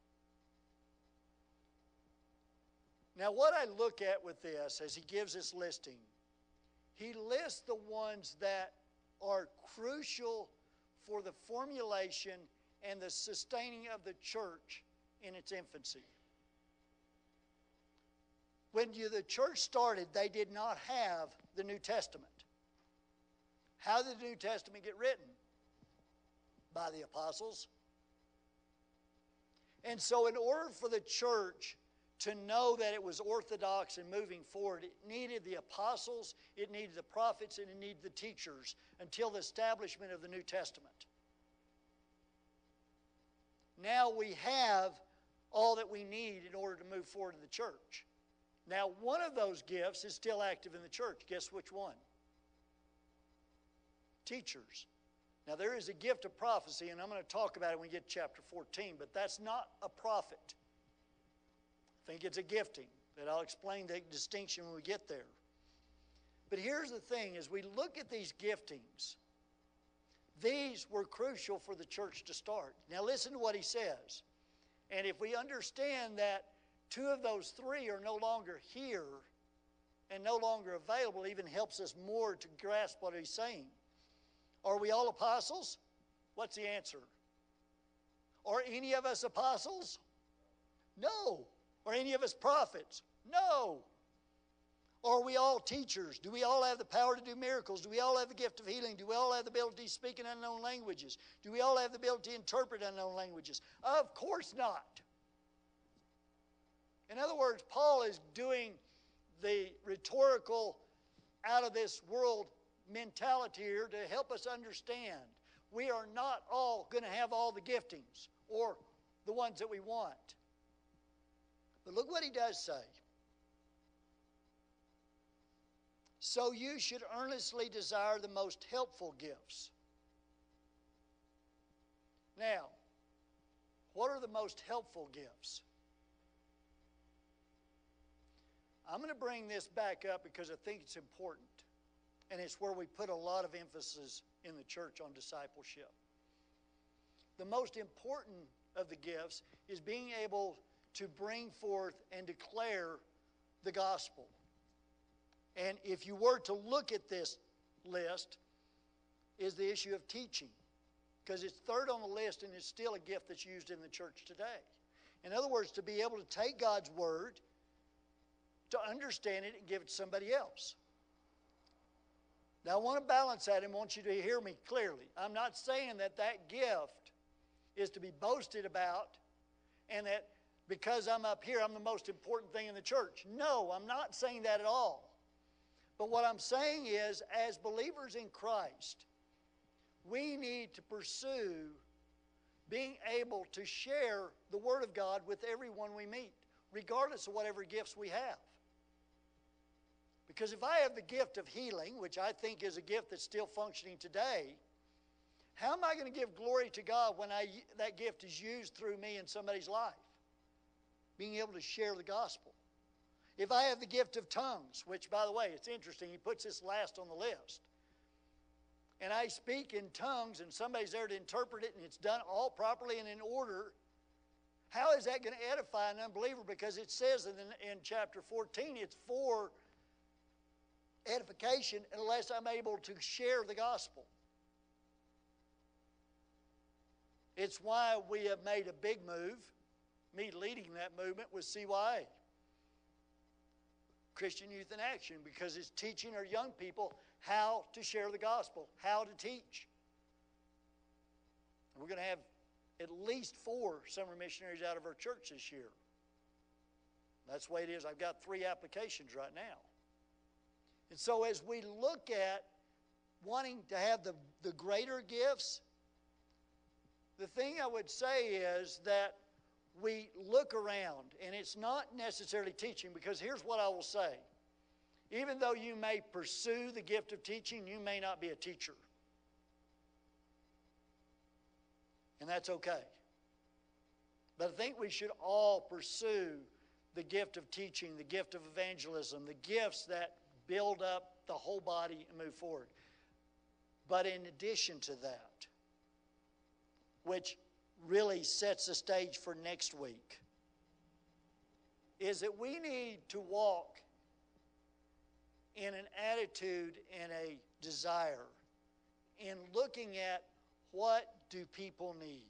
Now, what I look at with this, as he gives this listing, he lists the ones that are crucial for the formulation and the sustaining of the church in its infancy. When you, the church started, they did not have the New Testament. How did the New Testament get written? by the apostles. And so in order for the church to know that it was orthodox and moving forward, it needed the apostles, it needed the prophets, and it needed the teachers until the establishment of the New Testament. Now we have all that we need in order to move forward in the church. Now, one of those gifts is still active in the church. Guess which one? Teachers. Now, there is a gift of prophecy, and I'm going to talk about it when we get to chapter fourteen, but that's not a prophet. I think it's a gifting, but I'll explain the distinction when we get there. But here's the thing, as we look at these giftings, these were crucial for the church to start. Now listen to what he says. And if we understand that two of those three are no longer here and no longer available, it even helps us more to grasp what he's saying. Are we all apostles? What's the answer? Are any of us apostles? No. Are any of us prophets? No. Are we all teachers? Do we all have the power to do miracles? Do we all have the gift of healing? Do we all have the ability to speak in unknown languages? Do we all have the ability to interpret unknown languages? Of course not. In other words, Paul is doing the rhetorical out of this world mentality here to help us understand we are not all going to have all the giftings or the ones that we want. But look what he does say. So you should earnestly desire the most helpful gifts. Now, what are the most helpful gifts? I'm going to bring this back up because I think it's important. And it's where we put a lot of emphasis in the church on discipleship. The most important of the gifts is being able to bring forth and declare the gospel. And if you were to look at this list, is the issue of teaching. Because it's third on the list and it's still a gift that's used in the church today. In other words, to be able to take God's word, to understand it and give it to somebody else. Now I want to balance that and want you to hear me clearly. I'm not saying that that gift is to be boasted about and that because I'm up here I'm the most important thing in the church. No, I'm not saying that at all. But what I'm saying is, as believers in Christ, we need to pursue being able to share the Word of God with everyone we meet, regardless of whatever gifts we have. Because if I have the gift of healing, which I think is a gift that's still functioning today, how am I going to give glory to God when I, that gift is used through me in somebody's life? Being able to share the gospel. If I have the gift of tongues, which, by the way, it's interesting, he puts this last on the list, and I speak in tongues and somebody's there to interpret it and it's done all properly and in order, how is that going to edify an unbeliever? Because it says in, in chapter fourteen, it's for edification unless I'm able to share the gospel. It's why we have made a big move, me leading that movement with C Y A. Christian Youth in Action, because it's teaching our young people how to share the gospel, how to teach. We're going to have at least four summer missionaries out of our church this year. That's the way it is. I've got three applications right now. And so as we look at wanting to have the, the greater gifts, the thing I would say is that we look around, and it's not necessarily teaching, because here's what I will say. Even though you may pursue the gift of teaching, you may not be a teacher. And that's okay. But I think we should all pursue the gift of teaching, the gift of evangelism, the gifts that build up the whole body and move forward. But in addition to that, which really sets the stage for next week, is that we need to walk in an attitude and a desire in looking at what do people need.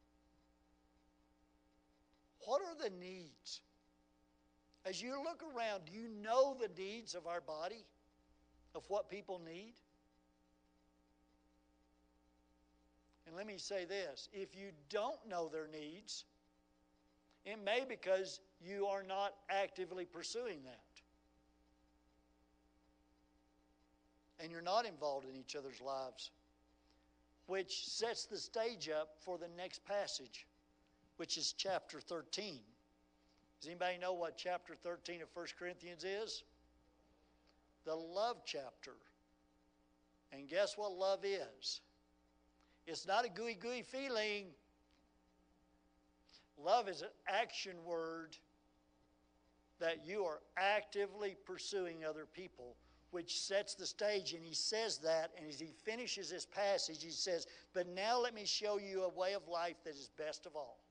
What are the needs? As you look around, do you know the needs of our body, of what people need? And let me say this, if you don't know their needs, it may be because you are not actively pursuing that. And you're not involved in each other's lives, which sets the stage up for the next passage, which is chapter thirteen. Does anybody know what chapter thirteen of First Corinthians is? The love chapter. And guess what love is? It's not a gooey, gooey feeling. Love is an action word that you are actively pursuing other people, which sets the stage. And he says that, and as he finishes this passage, he says, but now let me show you a way of life that is best of all.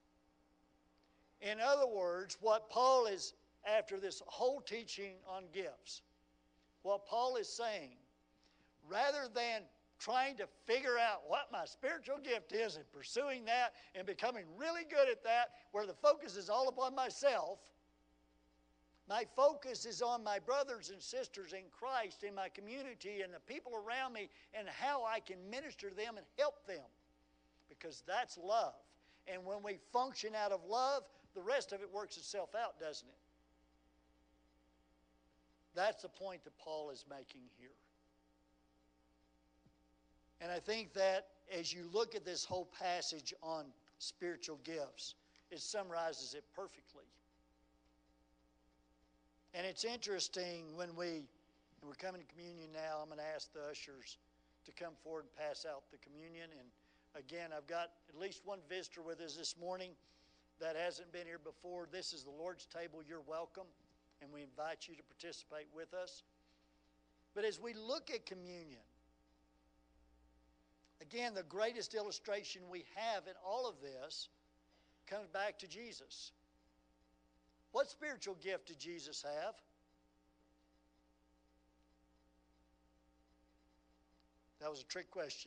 In other words, what Paul is, after this whole teaching on gifts, what Paul is saying, rather than trying to figure out what my spiritual gift is and pursuing that and becoming really good at that, where the focus is all upon myself, my focus is on my brothers and sisters in Christ, in my community, and the people around me, and how I can minister to them and help them. Because that's love. And when we function out of love, the rest of it works itself out, doesn't it? That's the point that Paul is making here. And I think that as you look at this whole passage on spiritual gifts, it summarizes it perfectly. And it's interesting when we, and we're coming to communion now, I'm going to ask the ushers to come forward and pass out the communion. And again, I've got at least one visitor with us this morning that hasn't been here before. This is the Lord's table. You're welcome, and we invite you to participate with us. But as we look at communion, again, the greatest illustration we have in all of this comes back to Jesus. What spiritual gift did Jesus have? That was a trick question.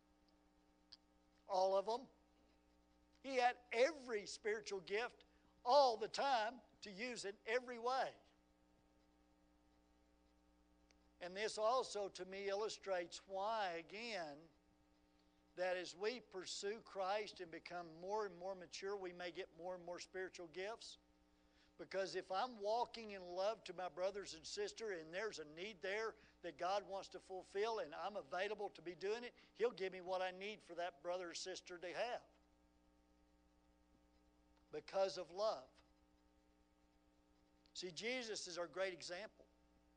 All of them? He had every spiritual gift all the time to use in every way. And this also, to me, illustrates why, again, that as we pursue Christ and become more and more mature, we may get more and more spiritual gifts. Because if I'm walking in love to my brothers and sisters and there's a need there that God wants to fulfill and I'm available to be doing it, He'll give me what I need for that brother or sister to have. Because of love. See, Jesus is our great example.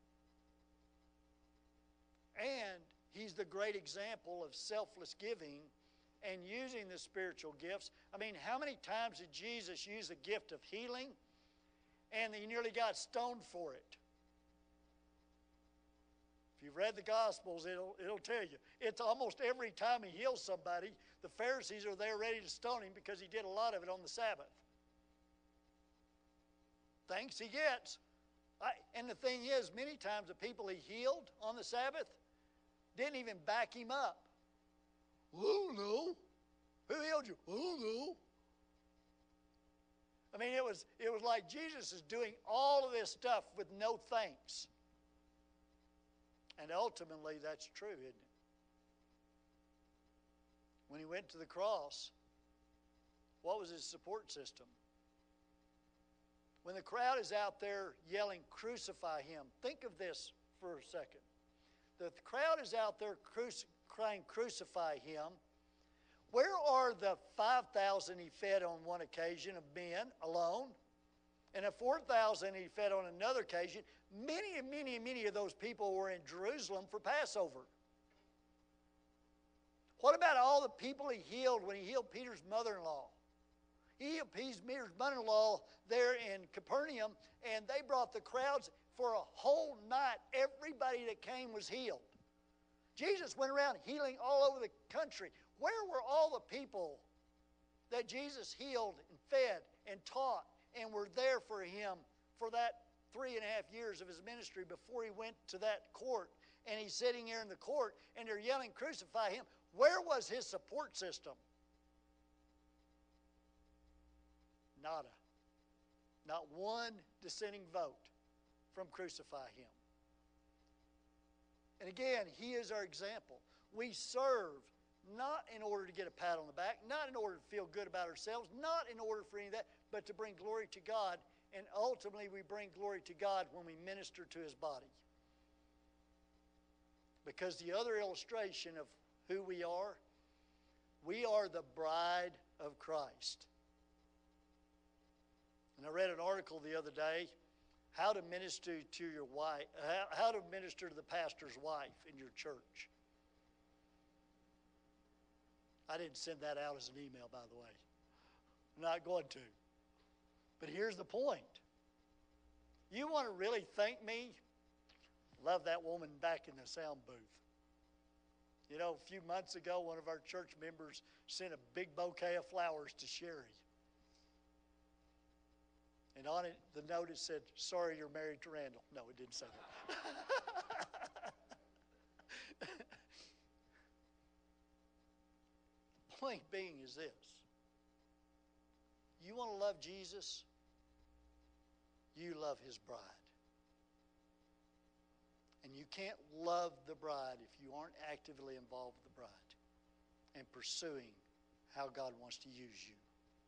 And He's the great example of selfless giving and using the spiritual gifts. I mean, how many times did Jesus use the gift of healing and He nearly got stoned for it? If you've read the Gospels, it'll, it'll tell you. It's almost every time He heals somebody, the Pharisees are there ready to stone Him because He did a lot of it on the Sabbath. Thanks He gets. I, and the thing is, many times the people He healed on the Sabbath didn't even back Him up. Oh, no. Who healed you? Oh, no. I mean, it was, it was like Jesus is doing all of this stuff with no thanks. And ultimately, that's true, isn't it? When He went to the cross, what was His support system? When the crowd is out there yelling, crucify Him, think of this for a second. The crowd is out there cruci- crying, crucify Him. Where are the five thousand He fed on one occasion of men alone? And the four thousand He fed on another occasion. Many and many and many of those people were in Jerusalem for Passover. What about all the people He healed when He healed Peter's mother-in-law? He healed Peter's mother-in-law there in Capernaum, and they brought the crowds for a whole night. Everybody that came was healed. Jesus went around healing all over the country. Where were all the people that Jesus healed and fed and taught and were there for Him for that three and a half years of His ministry before He went to that court? And He's sitting there in the court and they're yelling, crucify Him. Where was His support system? Nada. Not one dissenting vote from crucify Him. And again, He is our example. We serve not in order to get a pat on the back, not in order to feel good about ourselves, not in order for any of that, but to bring glory to God. And ultimately, we bring glory to God when we minister to His body. Because the other illustration of who we are, we are the bride of Christ. And I read an article the other day, how to minister to your wife, how, how to minister to the pastor's wife in your church. I didn't send that out as an email, by the way. I'm not going to. But here's the point. You want to really thank me? Love that woman back in the sound booth. You know, a few months ago, one of our church members sent a big bouquet of flowers to Sherry. And on it, the note it said, "Sorry you're married to Randall." No, it didn't say that. Point being is this. You want to love Jesus? You love His bride. And you can't love the bride if you aren't actively involved with the bride and pursuing how God wants to use you.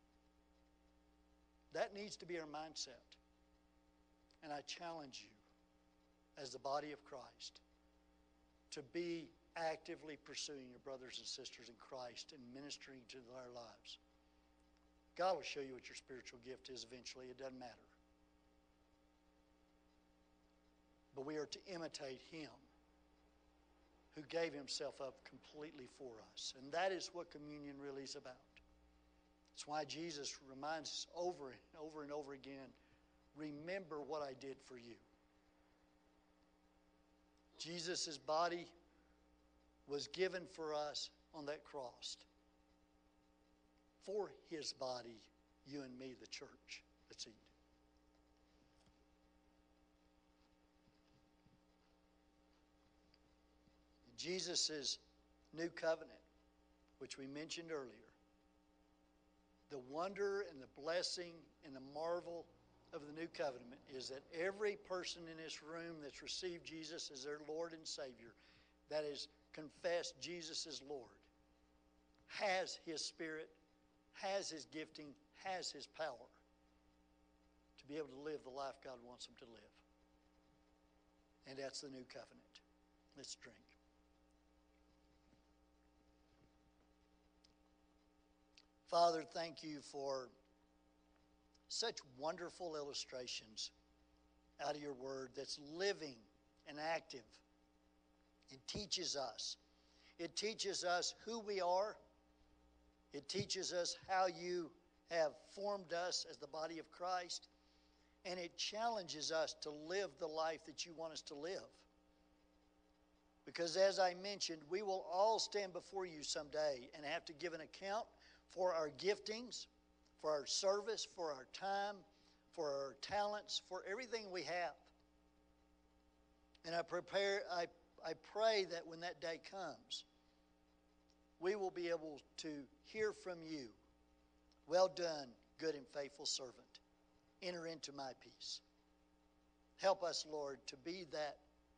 That needs to be our mindset. And I challenge you, as the body of Christ, to be actively pursuing your brothers and sisters in Christ and ministering to their lives. God will show you what your spiritual gift is eventually. It doesn't matter. But we are to imitate Him who gave Himself up completely for us. And that is what communion really is about. That's why Jesus reminds us over and over and over again, remember what I did for you. Jesus' body was given for us on that cross. For His body, you and me, the church. Let's eat. Jesus' new covenant, which we mentioned earlier, the wonder and the blessing and the marvel of the new covenant is that every person in this room that's received Jesus as their Lord and Savior, that has confessed Jesus as Lord, has His Spirit, has His gifting, has His power to be able to live the life God wants them to live. And that's the new covenant. Let's drink. Father, thank you for such wonderful illustrations out of your word that's living and active. It teaches us. It teaches us who we are. It teaches us how you have formed us as the body of Christ. And it challenges us to live the life that you want us to live. Because as I mentioned, we will all stand before you someday and have to give an account for our giftings, for our service, for our time, for our talents, for everything we have. And I prepare, I, I pray that when that day comes, we will be able to hear from you, "Well done, good and faithful servant. Enter into my peace." Help us, Lord, to be that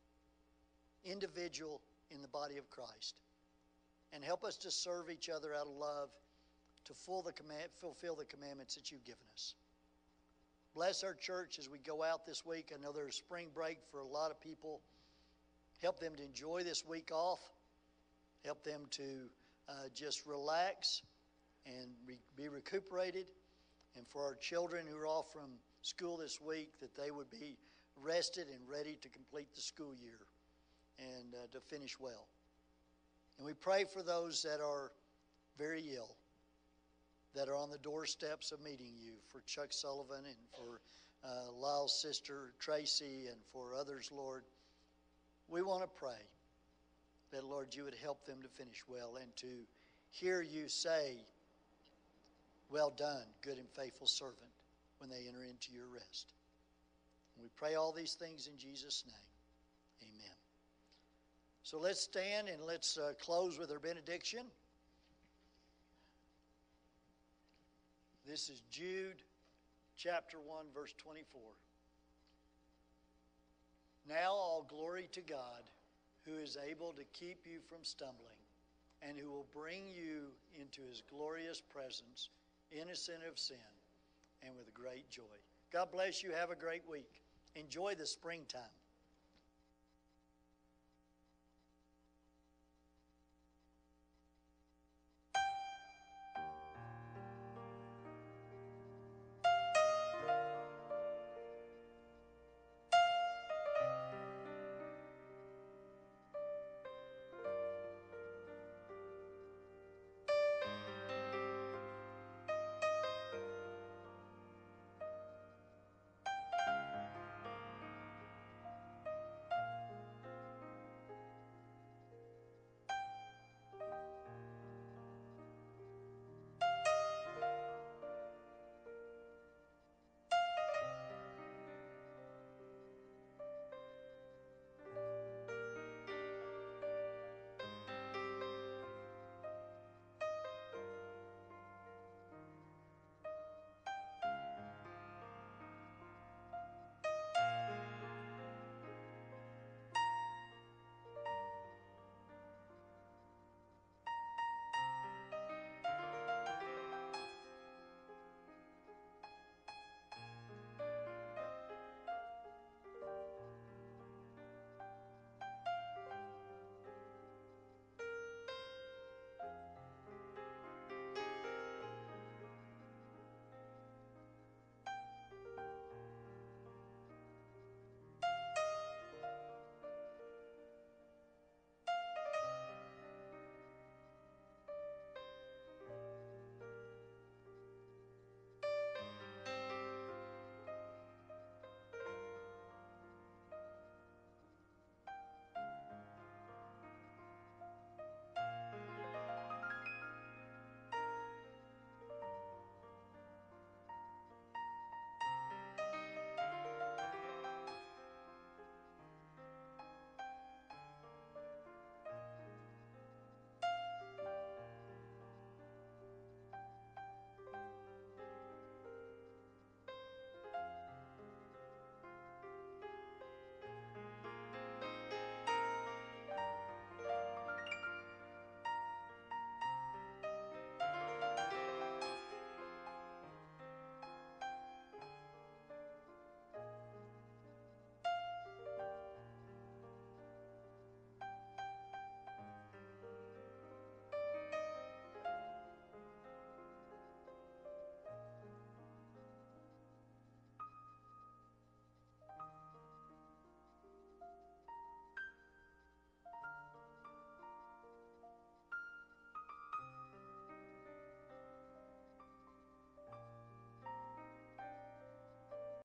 individual in the body of Christ. And help us to serve each other out of love, to fulfill the commandments that you've given us. Bless our church as we go out this week. I know there's spring break for a lot of people. Help them to enjoy this week off. Help them to uh, just relax and re- be recuperated. And for our children who are off from school this week, that they would be rested and ready to complete the school year and uh, to finish well. And we pray for those that are very ill, that are on the doorsteps of meeting you, for Chuck Sullivan and for uh, Lyle's sister Tracy and for others, Lord. We want to pray that, Lord, you would help them to finish well and to hear you say, "Well done, good and faithful servant," when they enter into your rest. And we pray all these things in Jesus' name. Amen. So let's stand and let's uh, close with our benediction. This is Jude chapter one, verse twenty-four. Now all glory to God, who is able to keep you from stumbling and who will bring you into his glorious presence, innocent of sin, and with great joy. God bless you. Have a great week. Enjoy the springtime.